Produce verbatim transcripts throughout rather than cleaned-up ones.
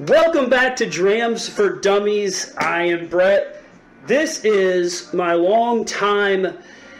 Welcome back to Drams for Dummies. I am Brett. This is my long time,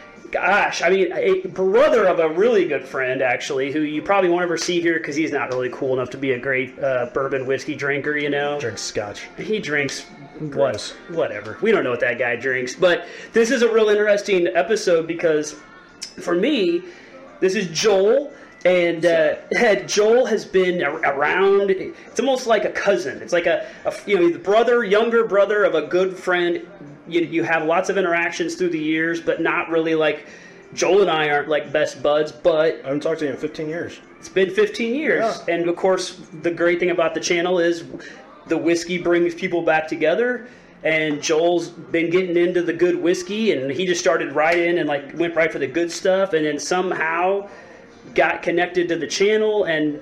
gosh, I mean, a brother of a really good friend, actually, who you probably won't ever see here because he's not really cool enough to be a great uh, bourbon whiskey drinker, you know? Drinks scotch. He drinks what, whatever. We don't know what that guy drinks. But this is a real interesting episode because, for me, this is Joel. And uh, Joel has been around. It's almost like a cousin. It's like a, a you know, the brother, younger brother of a good friend. You you have lots of interactions through the years, but not really like Joel and I aren't like best buds. But I haven't talked to you in fifteen years. It's been fifteen years, yeah. And of course, the great thing about the channel is the whiskey brings people back together. And Joel's been getting into the good whiskey, and he just started right in and like went right for the good stuff, and then somehow got connected to the channel, and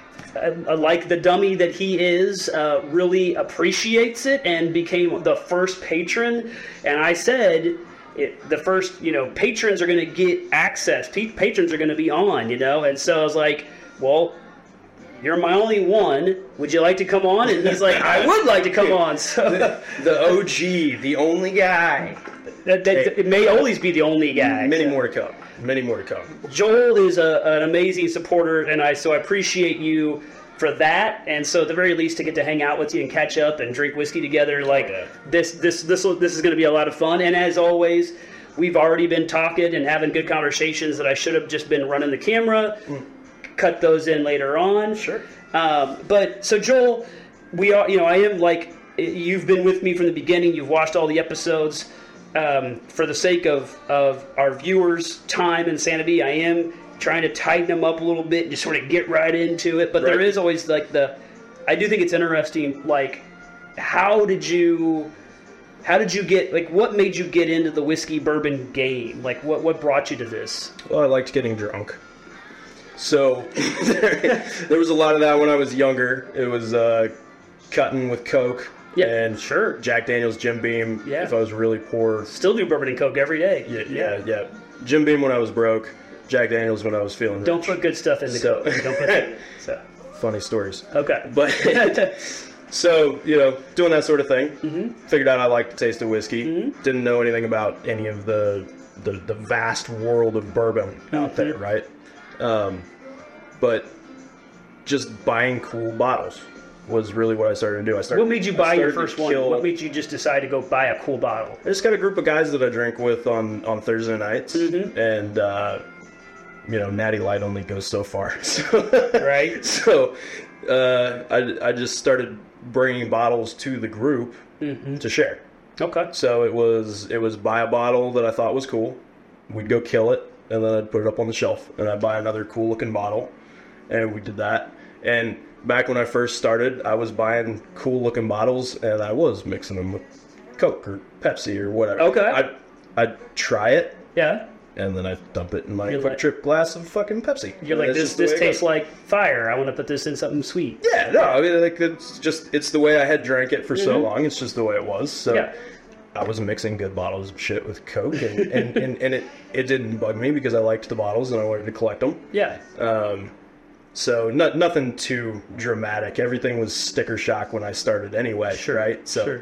uh, like the dummy that he is, uh, really appreciates it and became the first patron. And I said, it, the first, you know, patrons are going to get access. P- patrons are going to be on, you know. And so I was like, well, you're my only one. Would you like to come on? And he's like, I would like to come on. So the, the O G, the only guy. That, that, hey, it may always be the only guy. Many so. more to come. Many more to come. Joel is a, an amazing supporter, and I so I appreciate you for that. And so at the very least, to get to hang out with you and catch up and drink whiskey together, like oh, yeah. this, this, this, this is going to be a lot of fun. And as always, we've already been talking and having good conversations that I should have just been running the camera. Mm. Cut those in later on. Sure. Um, but so Joel, we are. You know, I am like you've been with me from the beginning. You've watched all the episodes. Um, for the sake of, of our viewers' time and sanity, I am trying to tighten them up a little bit and just sort of get right into it. But right. There is always like the, I do think it's interesting. Like, how did you, how did you get like what made you get into the whiskey bourbon game? Like, what what brought you to this? Well, I liked getting drunk. So there, there was a lot of that when I was younger. It was uh, cutting with Coke. Yeah, and sure. Jack Daniels, Jim Beam. Yeah. If I was really poor, still do bourbon and Coke every day. Yeah, yeah, yeah. Jim Beam when I was broke. Jack Daniels when I was feeling. Don't rich. put good stuff in the so, Coke. Don't put it. So. Funny stories. Okay, but so you know, doing that sort of thing. Mm-hmm. Figured out I liked the taste of whiskey. Mm-hmm. Didn't know anything about any of the the, the vast world of bourbon mm-hmm. out there, right? Um, but just buying cool bottles was really what I started to do. I started. What made you buy your first one? What made you just decide to go buy a cool bottle? I just got a group of guys that I drink with on, on Thursday nights, mm-hmm. and uh, you know, Natty Light only goes so far. So, right. So uh, I I just started bringing bottles to the group mm-hmm. to share. Okay. So it was it was buy a bottle that I thought was cool. We'd go kill it, and then I'd put it up on the shelf, and I'd buy another cool looking bottle, and we did that. And back when I first started, I was buying cool-looking bottles, and I was mixing them with Coke or Pepsi or whatever. Okay. I'd, I'd try it. Yeah. And then I'd dump it in my you're quick like, trip glass of fucking Pepsi. You're like, this this tastes like fire. I want to put this in something sweet. Yeah, no, I mean, like, it's just, it's the way I had drank it for mm-hmm. so long. It's just the way it was. So yeah. I was mixing good bottles of shit with Coke, and, and, and, and it, it didn't bug me because I liked the bottles and I wanted to collect them. Yeah. Um... So no, nothing too dramatic. Everything was sticker shock when I started anyway, sure, right? So, sure.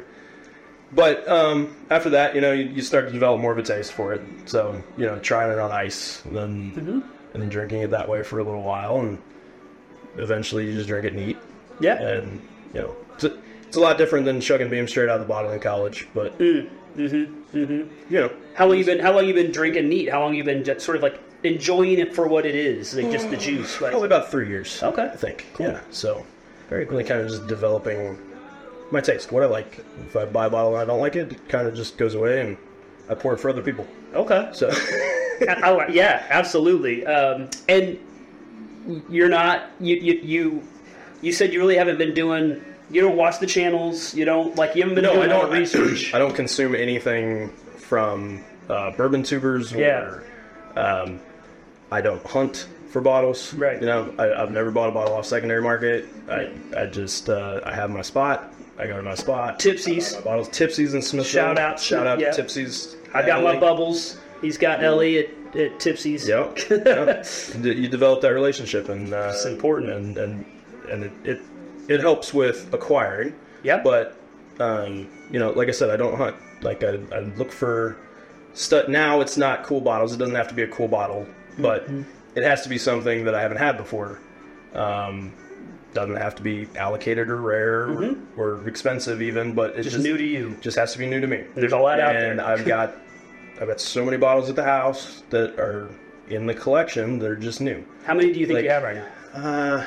But um, after that, you know, you, you start to develop more of a taste for it. So, you know, trying it on ice, and then mm-hmm. and then drinking it that way for a little while, and eventually you just drink it neat. Yeah. And, you know, it's a, it's a lot different than chugging Beam straight out of the bottle in college, but, mm. mm-hmm. Mm-hmm. you know. How long you been, how long you been drinking neat? How long you been just sort of like enjoying it for what it is, like just the juice? Like, probably about three years. Okay. I think. Cool. Yeah. So, very cool. Really kind of just developing my taste, what I like. If I buy a bottle and I don't like it, it kind of just goes away, and I pour it for other people. Okay. So, I, I, yeah, absolutely. Um, and you're not you, you you you said you really haven't been doing. You don't watch the channels. You don't like. You haven't been no, doing I don't research. I don't consume anything from uh, bourbon tubers. Yeah. Or, um, I don't hunt for bottles. Right. You know, I, I've never bought a bottle off secondary market. I I just uh, I have my spot. I go to my spot. Tipsies. My bottles, Tipsies and Smith. Shout out. Shout out yeah. to Tipsies. I got Ellie. my bubbles. He's got Ellie at, at Tipsies. Yep. yep. You develop that relationship, and uh, it's important. And and and it, it it helps with acquiring. Yeah. But um, you know, like I said, I don't hunt. Like I, I look for stuff. Now it's not cool bottles. It doesn't have to be a cool bottle, but mm-hmm. it has to be something that I haven't had before. Um, doesn't have to be allocated or rare mm-hmm. or, or expensive even, but it's just, just new to you. Just has to be new to me. There's a lot out there, and I've got I've got so many bottles at the house that are in the collection. They're just new. How many do you think like, you have right now? Uh,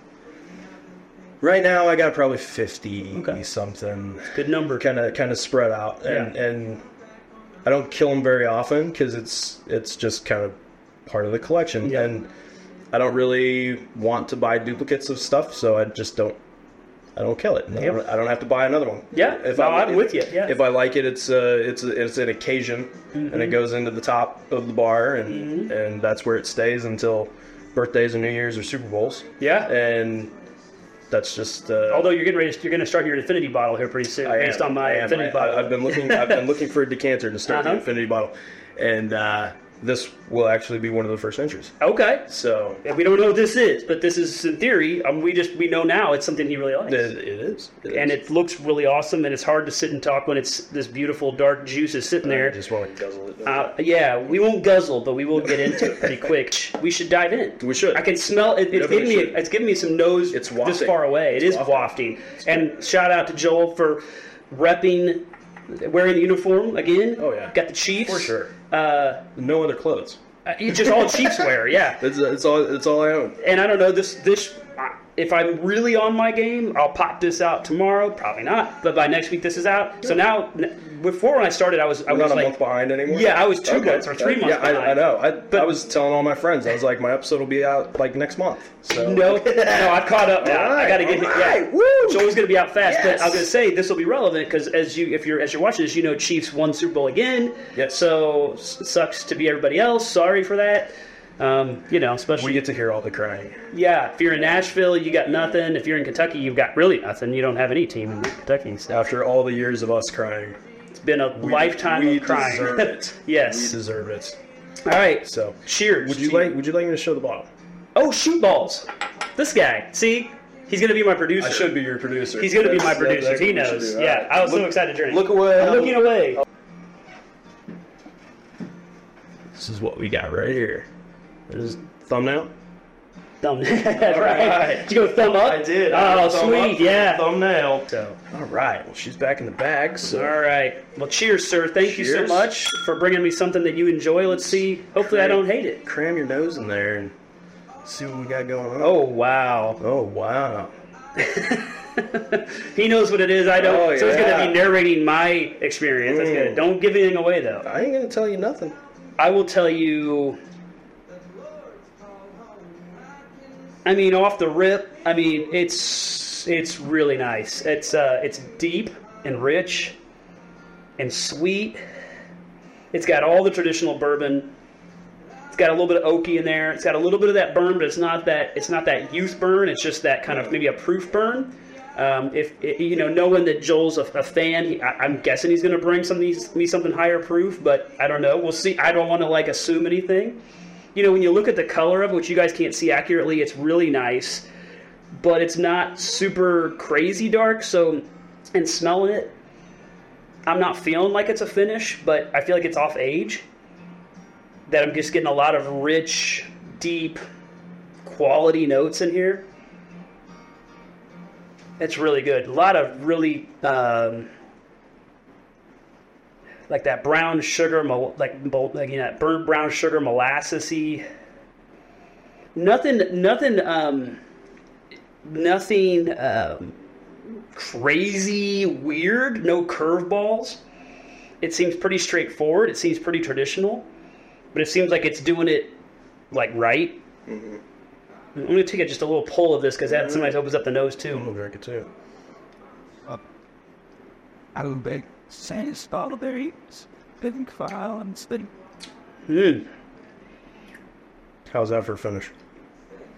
right now I got probably fifty okay. something. Good number. Kind of kind of spread out, and yeah. and I don't kill them very often because it's it's just kind of part of the collection, yeah. and I don't really want to buy duplicates of stuff, so I just don't. I don't kill it. Yep. I, don't, I don't have to buy another one. Yeah, if no, I, I'm if, with you. Yeah. If I like it, it's uh, it's it's an occasion, mm-hmm. and it goes into the top of the bar, and mm-hmm. and that's where it stays until birthdays and New Year's or Super Bowls. Yeah, and that's just. Uh, Although you're getting ready, to, you're going to start your Infinity bottle here pretty soon, I based am, on my Infinity I, bottle. I've been looking. I've been looking for a decanter to start uh-huh. the Infinity bottle, and. Uh, This will actually be one of the first entries. Okay. So we don't know what this is, but this is in theory. Um, we just we know now it's something he really likes. It, it is, it and is. it looks really awesome. And it's hard to sit and talk when it's this beautiful dark juice is sitting there. I just want to guzzle it. Uh, yeah, we won't guzzle, but we will get into it pretty quick. We should dive in. We should. I can smell it. It's giving me. It's giving me some nose. It's wafting. This far away. It it's is wafting. wafting. And shout out to Joel for repping, wearing the uniform again. Oh yeah. Got the Chiefs for sure. Uh, no other clothes. Uh, just all Chiefs wear, yeah. It's, it's all it's all I own. And I don't know this this. If I'm really on my game, I'll pop this out tomorrow. Probably not, but by next week this is out. So now, before when I started, I was I We're was not like a month behind anymore. Yeah, I was two okay. months or three months. Yeah, behind. I, I know. I, but, I was telling all my friends. I was like, my episode will be out like next month. So no, no, I've caught up now. Right, I got to get right, yeah. Woo! Joel's going to be out fast, Yes. but I was going to say this will be relevant because as you if you're as you're watching this, you know Chiefs won Super Bowl again. Yes. So it sucks to be everybody else. Sorry for that. Um, you know, especially we get to hear all the crying. Yeah, if you're in Nashville, you got nothing. If you're in Kentucky, you've got really nothing. You don't have any team in Kentucky. So. After all the years of us crying, it's been a we, lifetime we of crying. Deserve it. Yes, we deserve it. All right, so cheers. Would you to like? you. Would you like me to show the bottle? Oh, shoot balls! This guy, see, he's gonna be my producer. I should be your producer. He's gonna be my That's, producer. that's He knows. Yeah, right. I was look, so excited to drink. Look away. I'm looking away. This is what we got right here. There's thumbnail. Thumbnail. That's right. right. Did you go thumb up? I did. Oh, I thumb sweet. up, Yeah. Thumbnail. So. All right. Well, she's back in the bag. So. All right. Well, cheers, sir. Thank Cheers. you so much for bringing me something that you enjoy. Let's see. Hopefully, I don't hate it. Cram your nose in there and see what we got going on. Oh wow. Oh wow. He knows what it is. I don't. Oh, so he's yeah. going to be narrating my experience. That's Mm. good. Don't give anything away, though. I ain't gonna tell you nothing. I will tell you. I mean, off the rip. I mean, it's it's really nice. It's uh, it's deep and rich and sweet. It's got all the traditional bourbon. It's got a little bit of oaky in there. It's got a little bit of that burn, but it's not that it's not that youth burn. It's just that kind of maybe a proof burn. Um, if it, you know, knowing that Joel's a, a fan, he, I, I'm guessing he's going to bring some of these, me something higher proof. But I don't know. We'll see. I don't want to like assume anything. You know, when you look at the color of it, which you guys can't see accurately, it's really nice, but it's not super crazy dark. So, and smelling it, I'm not feeling like it's a finish, but I feel like it's off age. That I'm just getting a lot of rich, deep, quality notes in here. It's really good. A lot of really, um, like that brown sugar, like like you know, that burnt brown sugar molassesy. Nothing, nothing, um, nothing um, crazy, weird. No curveballs. It seems pretty straightforward. It seems pretty traditional. But it seems like it's doing it, like, right. Mm-hmm. I'm going to take a, just a little pull of this because that mm-hmm. sometimes opens up the nose, too. I'm going to drink it, too. Uh, I will make sand strawberries, pink file, and spin. Mm. How's that for a finish?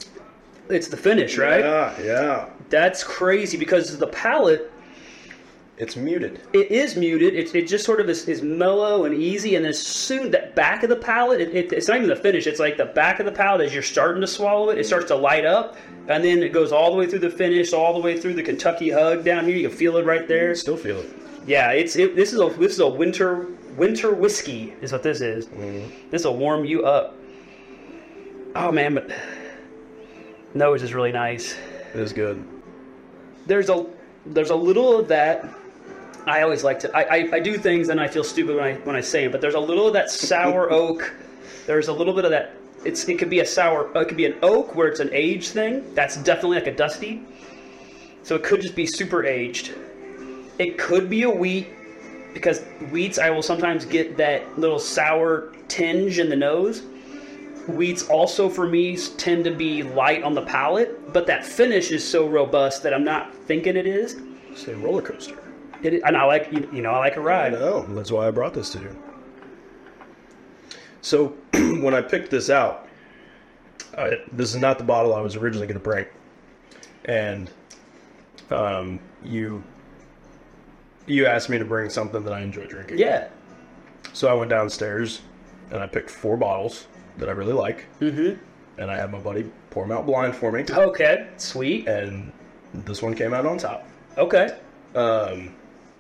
It's the finish, right? Yeah, yeah. That's crazy because the palate, It's muted. It is muted. It, it just sort of is, is mellow and easy, and then soon that back of the palate, it, it, it's not even the finish. It's like the back of the palate as you're starting to swallow it, it starts to light up, and then it goes all the way through the finish, all the way through the Kentucky hug down here. You can feel it right there. Still feel it. Yeah, it's it, this is a this is a winter winter whiskey is what this is. Mm-hmm. This will warm you up. Oh man, but nose is really nice. It is good. There's a there's a little of that. I always like to. I, I, I do things and I feel stupid when I when I say it, but there's a little of that sour oak. There's a little bit of that. It's it could be a sour. It could be an oak where it's an aged thing. That's definitely like a dusty. So it could just be super aged. It could be a wheat because wheats I will sometimes get that little sour tinge in the nose. Wheats also for me tend to be light on the palate, but that finish is so robust that I'm not thinking it is. Say roller coaster. It is, and I like you, you know I like a ride. I know. That's why I brought this to you. So when I picked this out, uh, this is not the bottle I was originally going to bring, and um, you you asked me to bring something that I enjoy drinking. Yeah. So I went downstairs and I picked four bottles that I really like, Mm-hmm. and I had my buddy pour them out blind for me. Okay. Sweet. And this one came out on top. Okay. Um,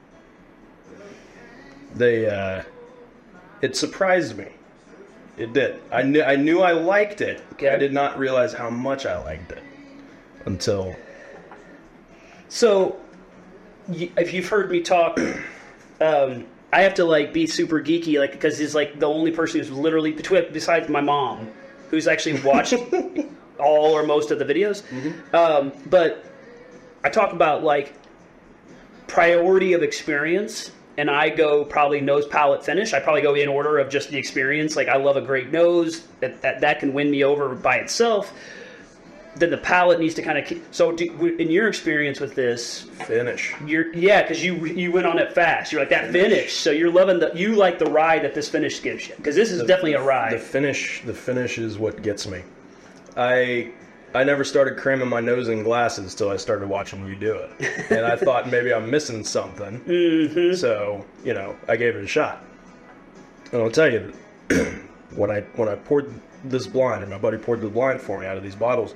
they, uh, it surprised me. It did. I knew I knew I liked it. Okay. I did not realize how much I liked it until. So, y- if you've heard me talk, um, I have to like be super geeky, like because he's like the only person who's literally between besides my mom, who's actually watched all or most of the videos. Mm-hmm. Um, but I talk about like priority of experience, and I go probably nose, palate, finish. I probably go in order of just the experience. Like I love a great nose that that, that can win me over by itself. Then the palate needs to kind of keep, so do, in your experience with this Finish. you're yeah because you you went on it fast, you're like that finish, so you're loving the you like the ride that this finish gives you, because this is The- definitely a ride. The finish, the finish is what gets me. I I never started cramming my nose in glasses till I started watching you do it, and I thought maybe I'm missing something. Mm-hmm. So you know, I gave it a shot. And I'll tell you, when I when I poured this blind, and my buddy poured the blind for me out of these bottles.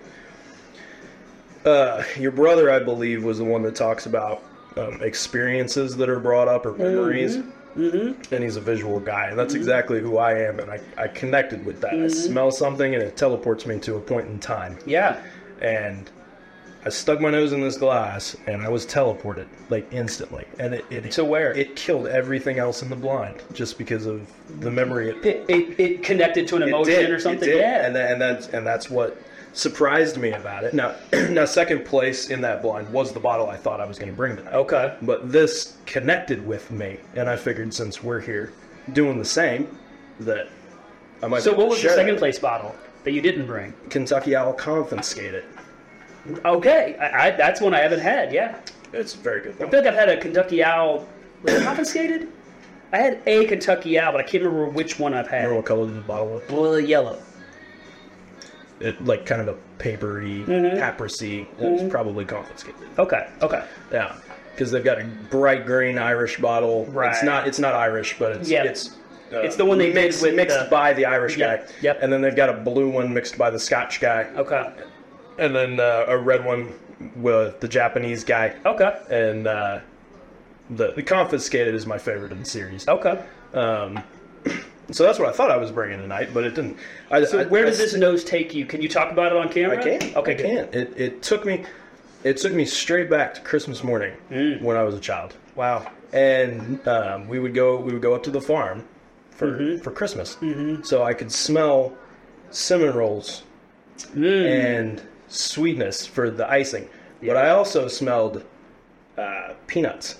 Uh, your brother, I believe, was the one that talks about um, experiences that are brought up or memories. Mm-hmm. And he's a visual guy, and that's exactly who I am, and I, I connected with that. I smell something, and it teleports me to a point in time. Yeah. And I stuck my nose in this glass, and I was teleported, like, instantly. And it, it To where? It killed everything else in the blind, just because of the memory it, It, it, it connected to an it emotion did, or something. It did. Yeah. And, that, and, that's, and that's what surprised me about it. Now, now, second place in that blind was the bottle I thought I was going to bring tonight. Okay. But this connected with me, and I figured since we're here doing the same, that I might. So what was the share second that. place bottle that you didn't bring? Kentucky Owl Confiscated. Okay, I, I, that's one I haven't had. Yeah. It's very good. I feel like I've had a Kentucky Owl. Was it confiscated? I had a Kentucky Owl, but I can't remember which one I've had. Remember what color the bottle was? Well, yellow. It like kind of a papery, Mhm. apricot. It's probably confiscated. Okay. Okay. Yeah, because they've got a bright green Irish bottle. Right. It's not. It's not Irish, but it's Yeah. it's. Uh, It's the one they made mixed, with mixed the- by the Irish Yep, guy. yep. And then they've got a blue one mixed by the Scotch guy. Okay. And then uh, a red one with the Japanese guy. Okay. And uh, the the confiscated is my favorite in the series. Okay. Um, so that's what I thought I was bringing tonight, but it didn't. I, So I, where I does this st- nose take you? Can you talk about it on camera? I can. Okay. I good. can. It it took me. It took me straight back to Christmas morning Mm. when I was a child, Wow. and um, we would go we would go up to the farm for Mm-hmm. for Christmas, mm-hmm. so I could smell cinnamon rolls Mm. and sweetness for the icing, but I also smelled uh, peanuts,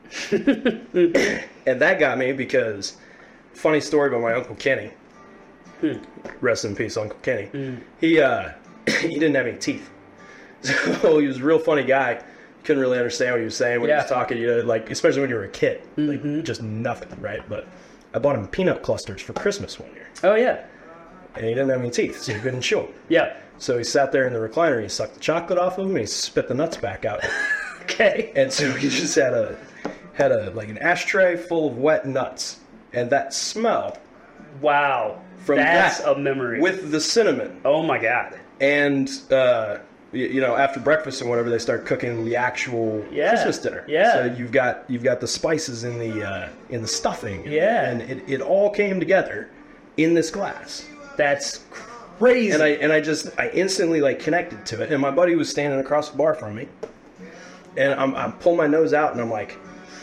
and that got me because funny story about my Uncle Kenny. Hmm. Rest in peace, Uncle Kenny. He uh, he didn't have any teeth, so he was a real funny guy. Couldn't really understand what he was saying when he Yeah. was talking. You know, like especially when you were a kid, Mm-hmm. like just nothing, right? But I bought him peanut clusters for Christmas one year, Oh yeah. and he didn't have any teeth, so he couldn't chew them. Yeah. So he sat there in the recliner, he sucked the chocolate off of him, and he spit the nuts back out. Okay. And so he just had a had a like an ashtray full of wet nuts, and that smell Wow. from That's that a memory. with the cinnamon. Oh my God. And uh, you, you know, after breakfast and whatever, they start cooking the actual Yeah. Christmas dinner. Yeah. So you've got you've got the spices in the uh, in the stuffing. Yeah. And it, it all came together in this glass. That's crazy. And I and I just I instantly like connected to it. And my buddy was standing across the bar from me, and I'm I'm pulling my nose out and I'm like,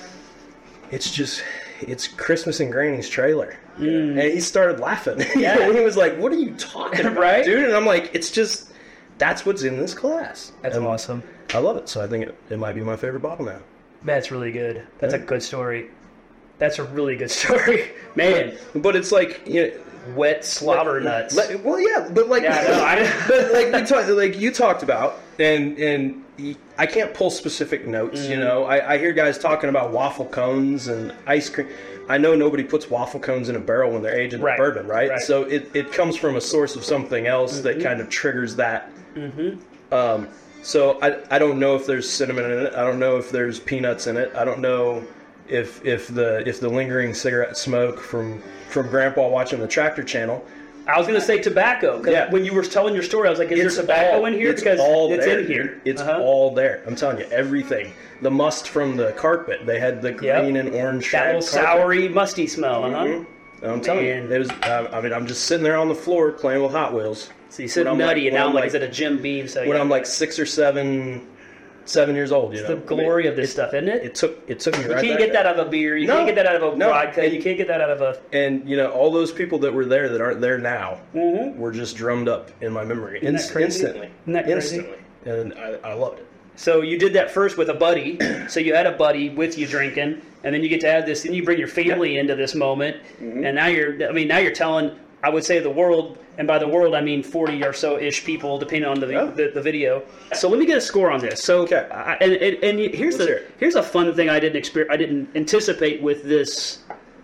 it's just it's Christmas in Granny's trailer. Mm. And he started laughing. Yeah. And he was like, "What are you talking about, Right? dude?" And I'm like, "It's just that's what's in this glass." That's And awesome. I love it. So I think it, it might be my favorite bottle now. That's really good. That's Yeah. a good story. That's a really good story. Man, But it's like, you know, wet slobber nuts. Like, well, yeah, but like, Yeah, no, I- but like we talked, like you talked about, and and I can't pull specific notes. Mm. You know, I, I hear guys talking about waffle cones and ice cream. I know nobody puts waffle cones in a barrel when they're aging Right, bourbon, right? right. So it, it comes from a source of something else that kind of triggers that. Mm-hmm. Um, so I I don't know if there's cinnamon in it. I don't know if there's peanuts in it. I don't know if if the if the lingering cigarette smoke from from Grandpa watching the Tractor Channel. I was going to say tobacco. 'Cause Yeah. when you were telling your story, I was like, is It's there tobacco all- in here? It's Because all it's there, in here. dude. It's Uh-huh. all there. I'm telling you, everything. The must from the carpet. They had the green and orange That shag little carpet. soury, musty smell, huh? Mhm. And I'm telling Man. you, it was. I, I mean, I'm just sitting there on the floor playing with Hot Wheels. So you said When I'm nutty, like- and when now I'm I'm like, like- is it a Jim Beam? So When yeah. I'm like six or seven, seven years old, you know. the glory of this stuff, isn't it? It took it took me You right can't back get that there. out of a beer. You No. can't get that out of a No. vodka. And- You can't get that out of a. And you know, all those people that were there that aren't there now Mhm. were just drummed up in my memory Isn't that Inst- crazy? instantly. Isn't that crazy? Instantly, and I, I loved it. So you did that first with a buddy. So you had a buddy with you drinking, and then you get to have this, and you bring your family into this moment, Mm-hmm. and now you're. I mean, now you're telling. I would say the world, and by the world I mean forty or so ish people, depending on the, Oh. the the video. So let me get a score on this. So Okay. I, and, and and here's Let's hear the it. here's a fun thing I didn't exper- I didn't anticipate with this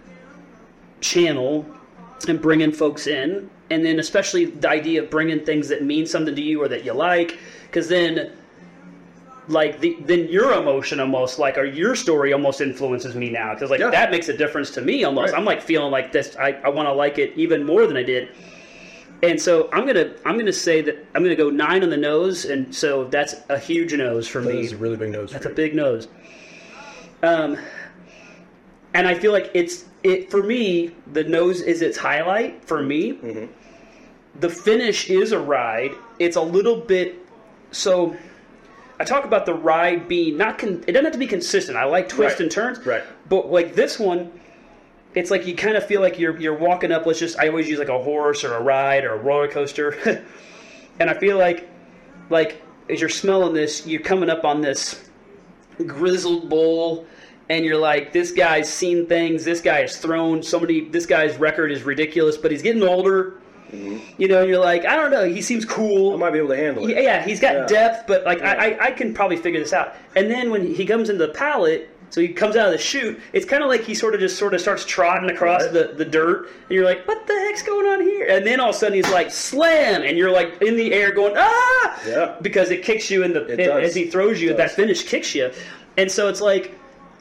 channel and bringing folks in, and then especially the idea of bringing things that mean something to you or that you like, because then like the, then your emotion almost like or your story almost influences me now, because like Yeah. that makes a difference to me almost. Right. I'm like feeling like this. I, I want to like it even more than I did. And so I'm gonna I'm gonna say that I'm gonna go nine on the nose, and so that's a huge nose for That me. is a really big nose. That's for a you. big nose. Um, and I feel like it's it for me. The nose is its highlight for me. Mm-hmm. The finish is a ride. It's a little bit so. I talk about the ride being not. Con, it doesn't have to be consistent. I like twists Right. and turns. Right. But like this one, it's like you kind of feel like you're you're walking up. Let's just. I always use like a horse or a ride or a roller coaster, and I feel like like as you're smelling this, you're coming up on this grizzled bowl, and you're like, this guy's seen things. This guy has thrown somebody. This guy's record is ridiculous, but he's getting older. You know, and you're like, I don't know. He seems cool. I might be able to handle it. Yeah, yeah, he's got Yeah. depth, but like Yeah. I, I, I can probably figure this out. And then when he comes into the palate, so he comes out of the chute, it's kind of like he sort of just sort of starts trotting across Right. the, the dirt, and you're like, what the heck's going on here? And then all of a sudden he's like, slam, and you're like in the air going, ah, Yeah. because it kicks you in the It does. as he throws you. It That does. finish kicks you, and so it's like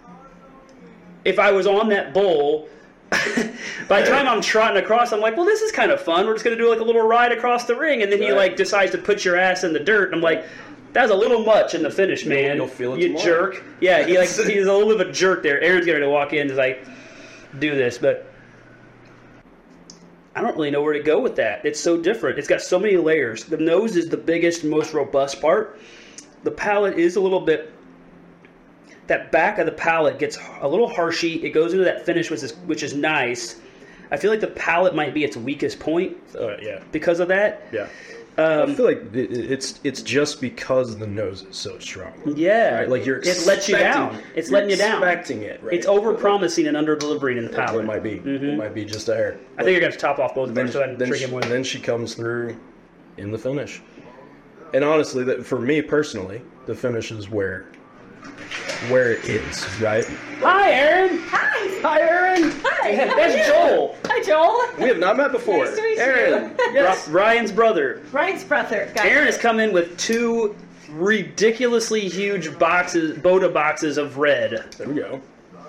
if I was on that bowl. By the time I'm trotting across, I'm like, well, this is kind of fun. We're just going to do like a little ride across the ring. And then he Right. like decides to put your ass in the dirt. And I'm like, that was a little much in the finish, man. you'll feel it You tomorrow. jerk. Yeah, he like he's a little bit of a jerk there. Aaron's getting ready to walk in and is like, do this. But I don't really know where to go with that. It's so different. It's got so many layers. The nose is the biggest, most robust part. The palate is a little bit... That back of the palate gets a little harshy. It goes into that finish, which is which is nice. I feel like the palate might be its weakest point Uh, yeah. because of that. Yeah. Um, I feel like it- it's it's just because the nose is so strong. yeah, Right? Like you're it lets you expecting- down. It's you're letting you down. Expecting it. Right? It's over promising and under delivering in the palate. It might be. Mhm. It might be just there. I think you're going to top off both of then, them. So I'm then, drinking she, more. then she comes through in the finish. And honestly, that for me personally, the finish is where where it is, right? Hi, Aaron. Hi. Hi, Aaron. Hi. how are That's you? Joel. Hi, Joel. We have not met before. Nice to meet you. Aaron, Yes. Ri- Ryan's brother. Ryan's brother. Got Aaron it. has come in with two ridiculously huge boxes, Boda boxes of red. There we go.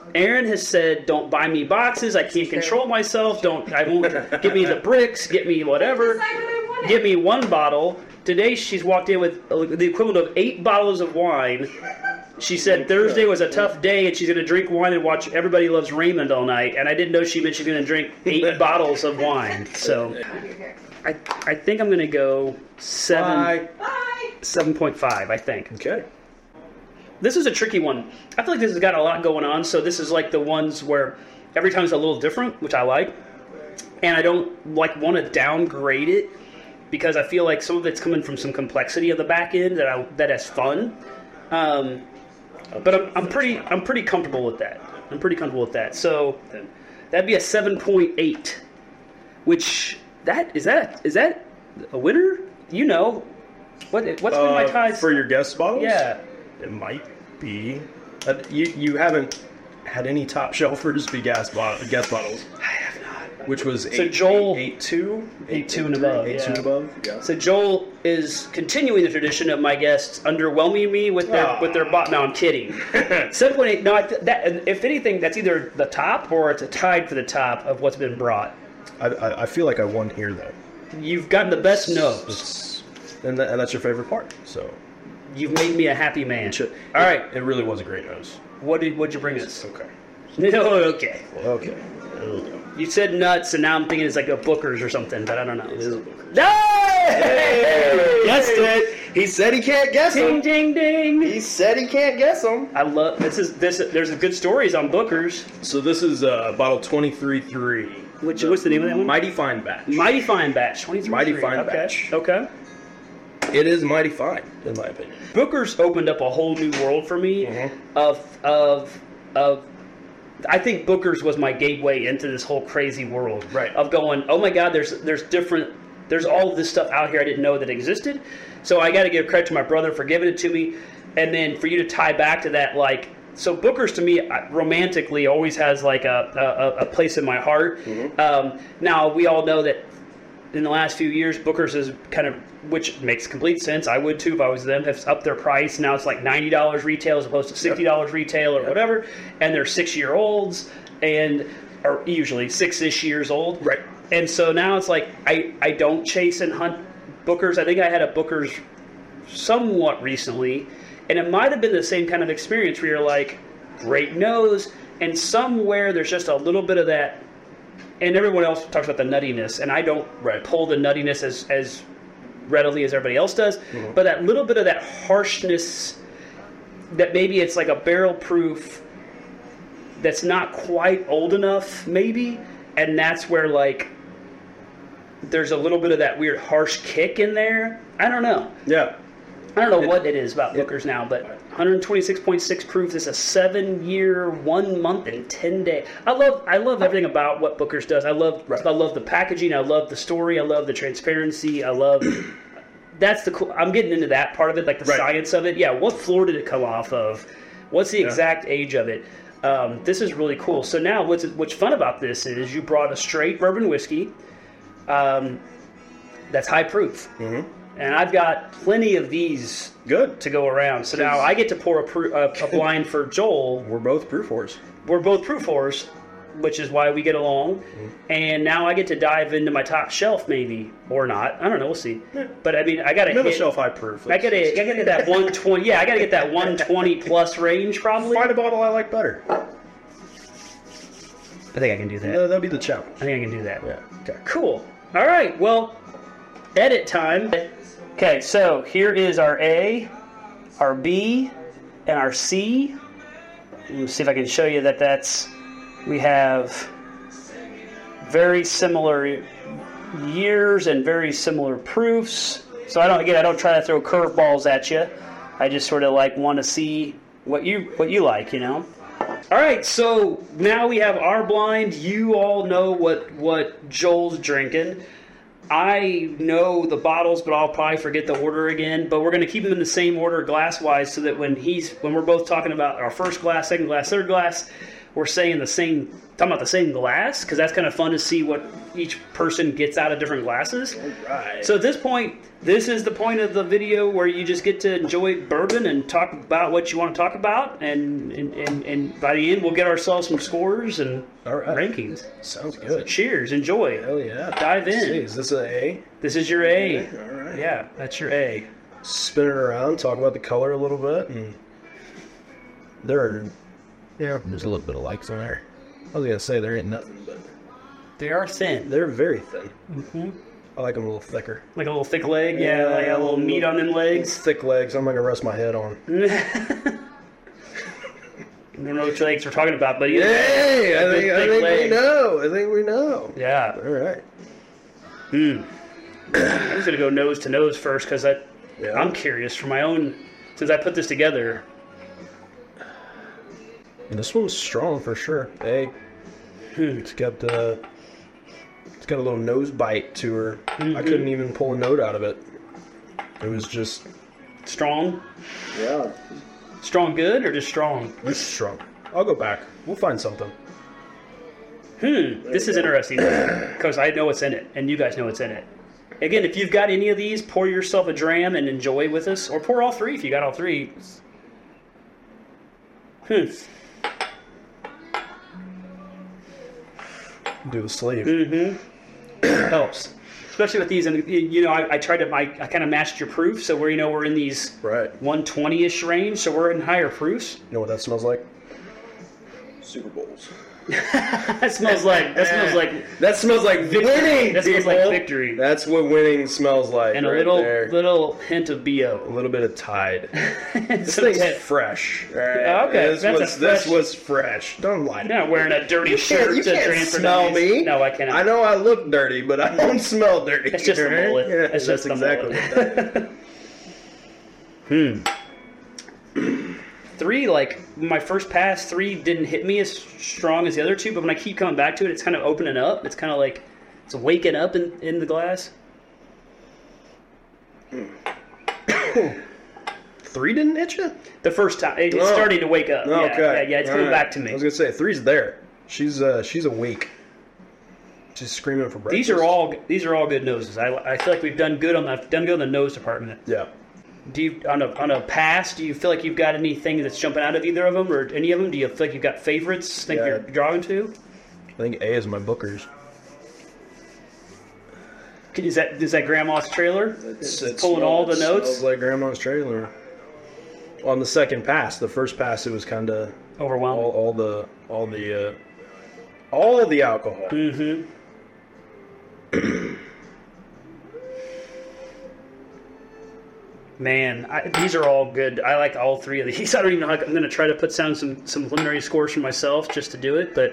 Aaron has said, "Don't buy me boxes. I can't control myself. Don't. I won't. Give me the bricks. Get me whatever. Give me one bottle." Today she's walked in with the equivalent of eight bottles of wine. She said Thursday was a tough day, and she's going to drink wine and watch Everybody Loves Raymond all night. And I didn't know she meant she's going to drink eight bottles of wine. So I I think I'm going to go seven seven point five. I think. Okay. This is a tricky one. I feel like this has got a lot going on, so this is like the ones where every time it's a little different, which I like. And I don't like want to downgrade it because I feel like some of it's coming from some complexity of the back end that I, that is fun. Um, but I'm, I'm pretty I'm pretty comfortable with that. I'm pretty comfortable with that. So that'd be a seven point eight, which that is that is that a winner? You know, what what's been my Uh, ties for your guest bottles? Yeah. It might be. Uh, you you haven't had any top shelfers be gas bottle, guest bottles. I have not. Which was So eight, Joel- eight, eight two? Eight two and above, Eight yeah. two and above, yeah. So Joel is continuing the tradition of my guests underwhelming me with their Aw. with their bot. No, I'm kidding. Seven point eight. No, I th- that if anything, that's either the top or it's a tied for the top of what's been brought. I, I, I feel like I won here, though. You've gotten the best nose. It's, and, that, and that's your favorite part, so... You've made me a happy man. It should- All right. It really was a great nose. What did what'd you bring us? Okay. No, okay. Okay. There we go. You said nuts, and now I'm thinking it's like a Booker's or something, but I don't know. It is a Booker's. Hey! Guessed it! He said he can't guess Ding, them. ding, ding. He said he can't guess them. I love this. Is this? There's good stories on Booker's. So this is uh, bottle twenty-three three. Which what's the name of that one? Mighty Fine Batch. Mighty Fine Batch. twenty-three. Mighty Fine okay. Batch. Okay. It is mighty fine, in my opinion. Booker's opened up a whole new world for me Mhm. of of of. I think Booker's was my gateway into this whole crazy world. Right. Of going, oh my God, there's there's different, there's all of this stuff out here I didn't know that existed. So I got to give credit to my brother for giving it to me, and then for you to tie back to that, like, so Booker's to me I- romantically always has like a a, a place in my heart. Mm-hmm. Um, now we all know that in the last few years, Booker's is kind of, which makes complete sense. I would too if I was them. Have upped their price. Now it's like ninety dollars retail as opposed to sixty dollars retail or whatever. And they're six year olds and are usually six-ish years old. Right. And so now it's like I, I don't chase and hunt Booker's. I think I had a Booker's somewhat recently, and it might have been the same kind of experience where you're like, great nose, and somewhere there's just a little bit of that. And everyone else talks about the nuttiness, and I don't Right. pull the nuttiness as, as readily as everybody else does. Mhm. But that little bit of that harshness, that maybe it's like a barrel proof that's not quite old enough, maybe, and that's where like there's a little bit of that weird harsh kick in there. I don't know. Yeah. I don't know what it is about Booker's now, but one twenty-six point six proof is a seven-year, one month and ten day. I love, I love everything about what Booker's does. I love, Right. I love the packaging. I love the story. I love the transparency. I love. That's the cool. I'm getting into that part of it, like the Right. science of it. Yeah, what floor did it come off of? What's the Yeah. exact age of it? Um, this is really cool. So now, what's what's fun about this is you brought a straight bourbon whiskey. Um, that's high proof. Mm-hmm. And I've got plenty of these Good. to go around. So now I get to pour a, pr- a, a blind for Joel. We're both proof whores. We're both proof whores, which is why we get along. And now I get to dive into my top shelf, maybe or not. I don't know. We'll see. But I mean, I got to Middle hit. shelf high proof. I got to. I got to get that one twenty. Yeah, I got to get that one twenty plus range probably. Find a bottle I like better. I think I can do that. Uh, that'd be the challenge. I think I can do that. Yeah. Okay. Cool. All right. Well, edit time. Okay, so here is our A, our B, and our C. Let me see if I can show you that that's, we have very similar years and very similar proofs. So I don't, again, I don't try to throw curveballs at you. I just sort of like want to see what you, what you like, you know? All right, so now we have our blind. You all know what, what Joel's drinking. I know the bottles, but I'll probably forget the order again. But we're going to keep them in the same order glass-wise so that when he's when we're both talking about our first glass, second glass, third glass, we're saying the same, talking about the same glass, because that's kind of fun to see what each person gets out of different glasses. Right. So at this point, this is the point of the video where you just get to enjoy bourbon and talk about what you want to talk about, and and, and, and by the end, we'll get ourselves some scores and All right. rankings. Sounds good. Cheers, enjoy. Hell yeah. Dive in. Let's see, is this an A? This is your A. All right. Yeah, that's your A. Spin it around, talk about the color a little bit, and there are, yeah, there's a little bit of likes on there. I was gonna say there ain't nothing, but They are thin. they're very thin. Mm-hmm. I like them a little thicker. Like a little thick leg, yeah, like a little meat on them legs. Thick legs. I'm not gonna rest my head on. I don't know which legs we're talking about, but yeah. Hey, I a good think, I thick think we leg. know. I think we know. Yeah. All right. Mm. I'm just gonna go nose to nose first because I, Yeah. I'm curious for my own. Since I put this together, And this one's strong for sure. Hey, it's got uh, it's got a little nose bite to her. I couldn't even pull a note out of it. It was just strong, yeah, strong, good, or just strong. it's strong. I'll go back. We'll find something. Hmm. This is interesting because I know what's in it, and you guys know what's in it. Again, if you've got any of these, pour yourself a dram and enjoy with us, or pour all three if you got all three. Hmm. Do the sleeve. Mm-hmm. Helps, especially with these. And you know, I, I tried to, I, I kind of matched your proof, so we're you know we're in these Right. one twenty-ish range, so we're in higher proofs. You know what that smells like? Super Bowls. That smells like that smells like That smells like winning. That smells like people. victory. That's what winning smells like. and a right little there. little hint of B a O. little bit of Tide. This Some thing's tit. fresh. All right. Okay, This that's a was this fresh- was fresh. Don't lie to me. You're not wearing a dirty You shirt can't, you to can't transfer smell these. me. No, I cannot. I know I look dirty, but I don't smell dirty. It's just the Right? mullet. Yeah, It's that's just the exactly mullet. what that Hmm. Three, like my first pass, three didn't hit me as strong as the other two, but when I keep coming back to it, it's kind of opening up. It's kind of like it's waking up in, in the glass. Three didn't hit you? The first time, it- it's Oh. starting to wake up. Oh, yeah, okay. yeah, yeah, it's All coming right. back to I me. was gonna say three's there. She's uh she's awake. She's screaming for breakfast. These are all these are all good noses. I, I feel like we've done good on the done good on the nose department. Yeah. Do you on a on a pass? Do you feel like you've got anything that's jumping out of either of them or any of them? Do you feel like you've got favorites? Think Yeah. you're drawing to? I think A is my Booker's. Is that is that Grandma's trailer? It's, It's pulling all the notes? Smells like Grandma's trailer. On the second pass, the first pass, it was kind of Overwhelming. all, all the all the uh, all the alcohol. Mm-hmm. Man, I, these are all good. I like all three of these. I don't even know how I'm going to try to put down some, some preliminary scores for myself just to do it, but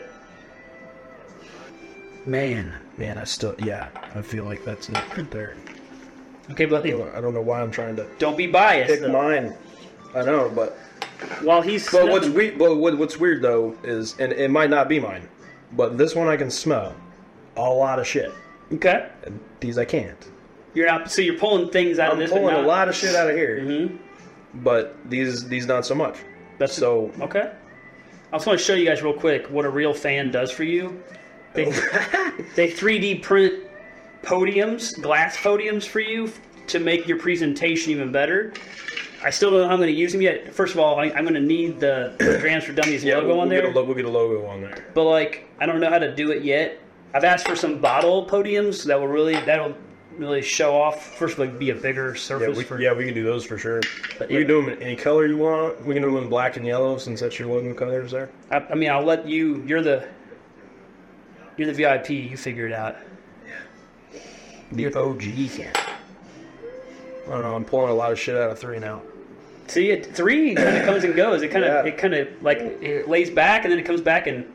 man. Man, I still yeah, I feel like that's it right there. Okay, but I don't know why I'm trying to don't be biased. pick though. mine. I know, but While he's but what's sniffing- weird, but what, what's weird though is, and it might not be mine, but this one I can smell a lot of shit, okay, and these I can't. you're not. So you're pulling things out I'm of this. but pulling a not- lot of shit out of here, Mhm. but these these not so much. That's So okay. I just want to show you guys real quick what a real fan does for you. They they three D print podiums, glass podiums for you to make your presentation even better. I still don't know how I'm going to use them yet. First of all, I, I'm going to need the Drams for Dummies yeah, logo we'll, on we'll there. Get a, lo- we'll get a logo on there. But like, I don't know how to do it yet. I've asked for some bottle podiums that will really that'll really show off. First, like, be a bigger Yeah, surface we, for. yeah, we can do those for sure. But We yeah. can do them in any color you want. We can do them in black and yellow since that's your logo colors there. I, I mean, I'll let you. You're the. You're the V I P. You figure it out. The O G. I don't know. I'm pulling a lot of shit out of three now. See, it three kind of comes and goes. It kind of Yeah. it kind of like it lays back and then it comes back and.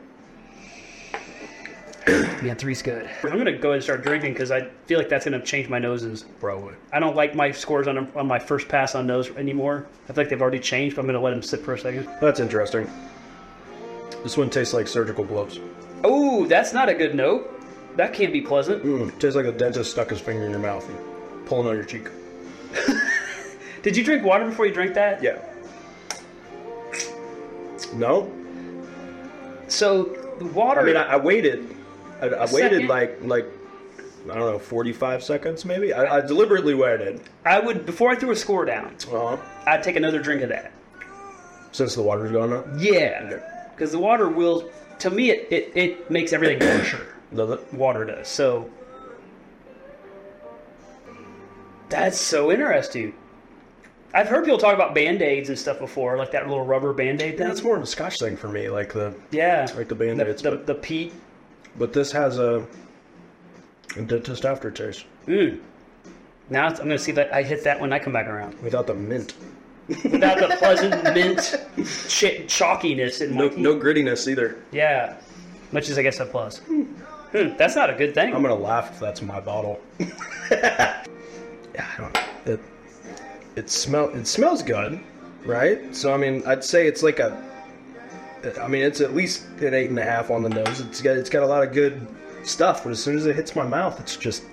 Man, three's good. I'm gonna go ahead and start drinking because I feel like that's gonna change my noses. Probably. I don't like my scores on on my first pass on nose anymore. I feel like they've already changed, but I'm gonna let them sit for a second. That's interesting. This one tastes like surgical gloves. Oh, that's not a good note. That can't be pleasant. Mm, tastes like a dentist stuck his finger in your mouth and pulling on your cheek. Did you drink water before you drank that? Yeah. No? So the water. I mean, I, I waited. I, I waited second? like like I don't know, forty-five seconds maybe. I, I deliberately waited. I would before I threw a score down. Uh-huh. I'd take another drink of that. Since the water's gone up. Yeah, because the water will. To me, it, it, it makes everything fresher. Does it? Water does. So that's so interesting. I've heard people talk about Band-Aids and stuff before, like that little rubber Band-Aid thing. Yeah, it's more of a Scotch thing for me, like the Yeah, like the the, Band-Aids. the, but, the peat. but this has a, a dentist aftertaste Mm. Now it's- I'm going to see if I hit that when I come back around. without the mint. Without the pleasant mint ch- chalkiness in my No, teeth. no grittiness either. Yeah, which is I guess a plus. Hmm. That's not a good thing. I'm gonna laugh if that's my bottle. Yeah, I don't. It it smell it smells good, right? So I mean, I'd say it's like a. I mean, it's at least an eight and a half on the nose. It's got it's got a lot of good stuff, but as soon as it hits my mouth, it's just.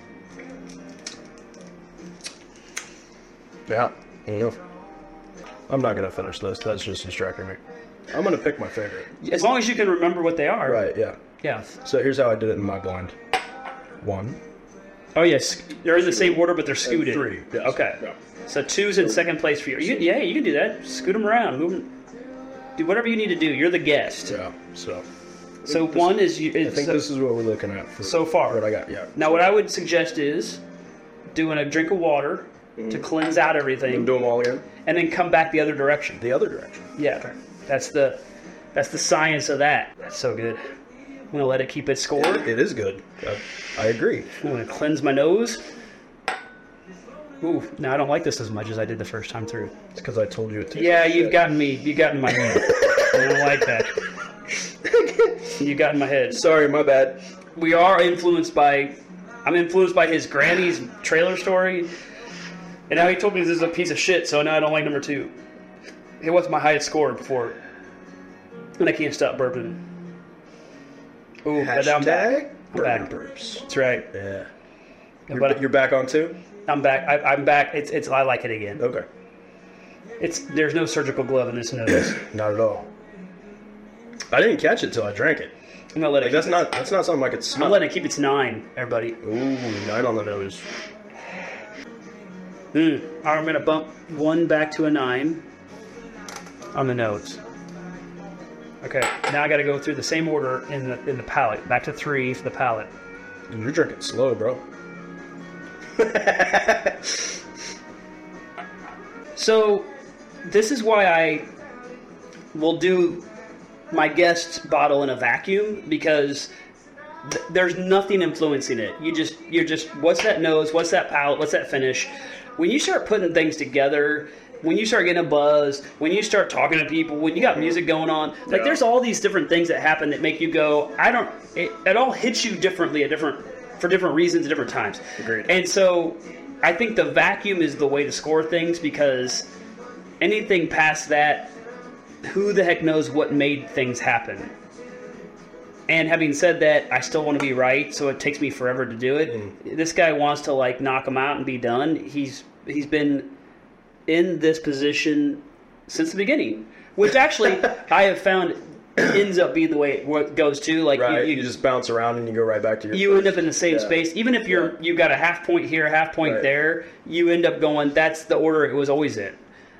Yeah, I don't know. I'm not gonna finish this. That's just distracting me. I'm gonna pick my favorite. As long as you can remember what they are. Right. Yeah. Yeah. So here's how I did it in my blind. One. Oh yes, they're in the same order, but they're scooted. Three. Yes. Okay. Yeah. So two's in second place for you. you. Yeah, you can do that. Scoot them around, move them. Do whatever you need to do. You're the guest. Yeah. So. So one is you. I think so, this is what we're looking at for so far. What I got, yeah. Now, what I would suggest is doing a drink of water to cleanse out everything, Do them all again. and then come back the other direction. The other direction. Yeah, that's the that's the science of that. That's so good. I'm gonna let it keep its score. It is good. I, I agree. I'm gonna cleanse my nose. Ooh, no, I don't like this as much as I did the first time through. It's because I told you it tastes Yeah, like you've shit. gotten me. You've gotten my head. I don't like that. You got in my head. Sorry, my bad. We are influenced by. I'm influenced by his granny's trailer story, and now he told me this is a piece of shit. So now I don't like number two. It was my highest score before, and I can't stop burping. Ooh, but I'm back. I'm back. burps. That's right. Yeah. Yeah, You're, but you're back on two? I'm back. I, I'm back. It's. It's. I like it again. Okay. It's. There's no surgical glove in this nose. Not at all. I didn't catch it till I drank it. I'm gonna let Like it. that's not that's not something I could smell. I'm letting it keep its nine, everybody. Ooh, nine on the nose. Mm. I'm gonna bump one back to a nine on the nose. Okay, now I got to go through the same order in the in the palate. Back to three for the palate. And you're drinking slow, bro. So, this is why I will do my guest's bottle in a vacuum, because th- there's nothing influencing it. You just you're just what's that nose, what's that palate, what's that finish. When you start putting things together, when you start getting a buzz, when you start talking to people, when you got music going on, like Yeah. there's all these different things that happen that make you go, I don't. It, it all hits you differently at different for different reasons at different times. Agreed. And so, I think the vacuum is the way to score things, because anything past that, who the heck knows what made things happen. And having said that, I still want to be right, so it takes me forever to do it. Mm. This guy wants to like knock him out and be done. He's he's been in this position since the beginning, which actually I have found ends up being the way it goes too. Like Right. you, You, you, just bounce around and you go right back to your. you end up in the same Yeah. space, even if you're you got a half point here, a half point Right. there. You end up going. That's the order it was always in.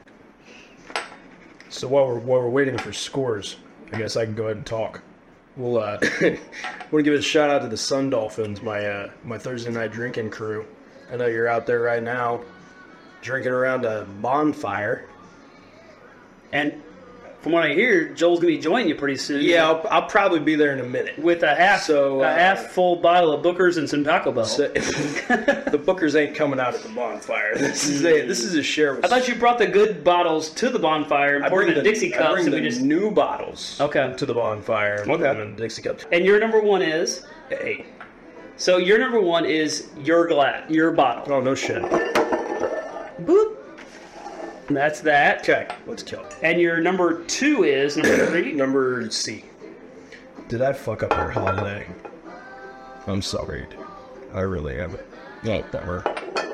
So while we're while we're waiting for scores, I guess I can go ahead and talk. We'll uh, want to give a shout out to the Sun Dolphins, my uh, my Thursday night drinking crew. I know you're out there right now, drinking around a bonfire. And from what I hear, Joel's gonna be joining you pretty soon. Yeah, I'll, I'll probably be there in a minute. with a half So, a uh, half full bottle of Booker's and some Taco Bell. So, the Bookers ain't coming out at the bonfire. This is a this is a share. With I thought you brought the good bottles to the bonfire and I poured bring them in the Dixie I cups, bring and the we just. new bottles. Okay. To the bonfire. and Okay. put them in Dixie cups. And your number one is. Hey. So your number one is your glass, your bottle. Oh no shit. Boop. And that's that. Okay, let's kill it. And your number two is number three. Number C. Did I fuck up your holiday? I'm sorry. I really am. No, never.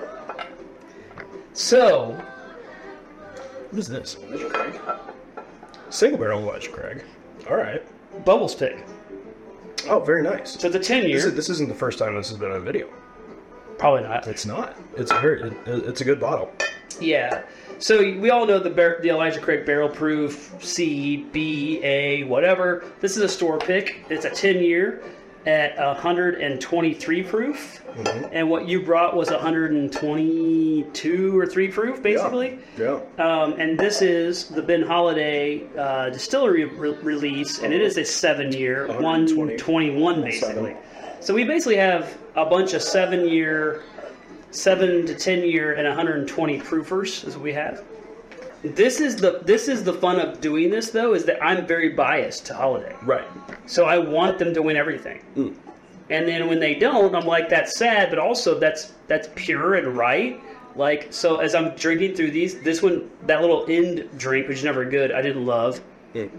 So What is this? Ledger Craig. Single barrel Ledger Craig. All right. Bubbles pick. Oh, very nice. So it's a ten year. This, is, this isn't the first time this has been on video. Probably not. It's not. It's a very, it, it's a good bottle. Yeah. So we all know the bar- the Elijah Craig Barrel Proof C, B, A, whatever. This is a store pick. It's a ten year at one hundred twenty-three proof. Mm-hmm. And what you brought was one hundred twenty-two or three proof, basically. Yeah. yeah. Um, and this is the Ben Holiday uh, distillery re- release, and it is a seven year, one twenty-one basically. Seven. So we basically have a bunch of seven year, seven to ten year, and one hundred twenty proofers is what we have. This is the this is the fun of doing this though, is that I'm very biased to Holiday. Right. So I want them to win everything. Mm. And then when they don't, I'm like, that's sad, but also that's that's pure and right. Like, so as I'm drinking through these, this one, that little end drink, which is never good, I didn't love. Mm.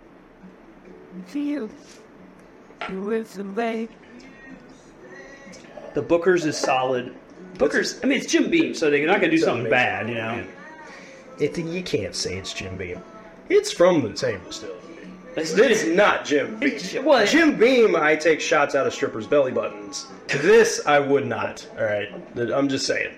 Feel with the lake. The Booker's is solid. Booker's, I mean, it's Jim Beam, so they're not going to do something amazing. bad, you know. It, you can't say it's Jim Beam. It's from the same distillery. It's, it's not Jim Beam. It's, well, Jim Beam, I take shots out of strippers' belly buttons. This, I would not. All right, I'm just saying.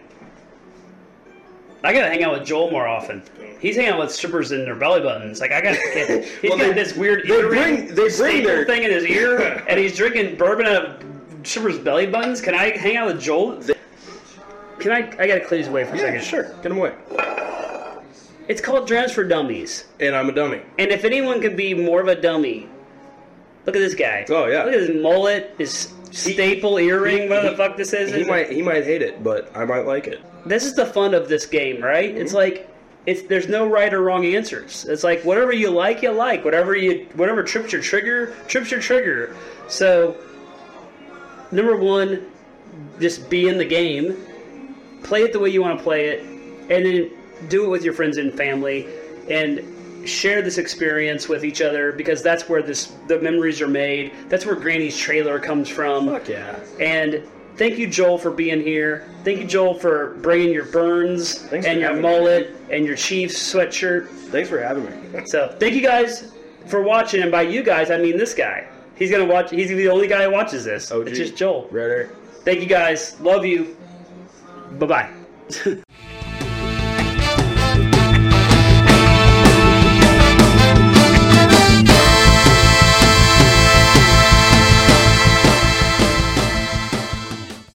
I gotta hang out with Joel more often. He's hanging out with strippers in their belly buttons. Like I got, he's well, got they, this weird they bring, they bring their thing in his ear, and he's drinking bourbon out of strippers' belly buttons. Can I hang out with Joel? Can I? I gotta clear these away for a yeah, second. Sure, get them away. It's called Drams for Dummies. And I'm a dummy. And if anyone could be more of a dummy, look at this guy. Oh, yeah. Look at his mullet, his staple he, earring, he, whatever he, the fuck this is. He might he might hate it, but I might like it. This is the fun of this game, right? Mm-hmm. It's like, it's there's no right or wrong answers. It's like, whatever you like, you like. Whatever you whatever trips your trigger, trips your trigger. So, number one, just be in the game. Play it the way you want to play it. And then do it with your friends and family, and share this experience with each other, because that's where this the memories are made. That's where Granny's trailer comes from. Fuck yeah! And thank you, Joel, for being here. Thank you, Joel, for bringing your Burns Thanks and your mullet me. and your Chiefs sweatshirt. Thanks for having me. So thank you guys for watching, and by you guys I mean this guy. He's gonna watch. He's the only guy who watches this. O G. It's just Joel. Right. Thank you guys. Love you. Bye bye.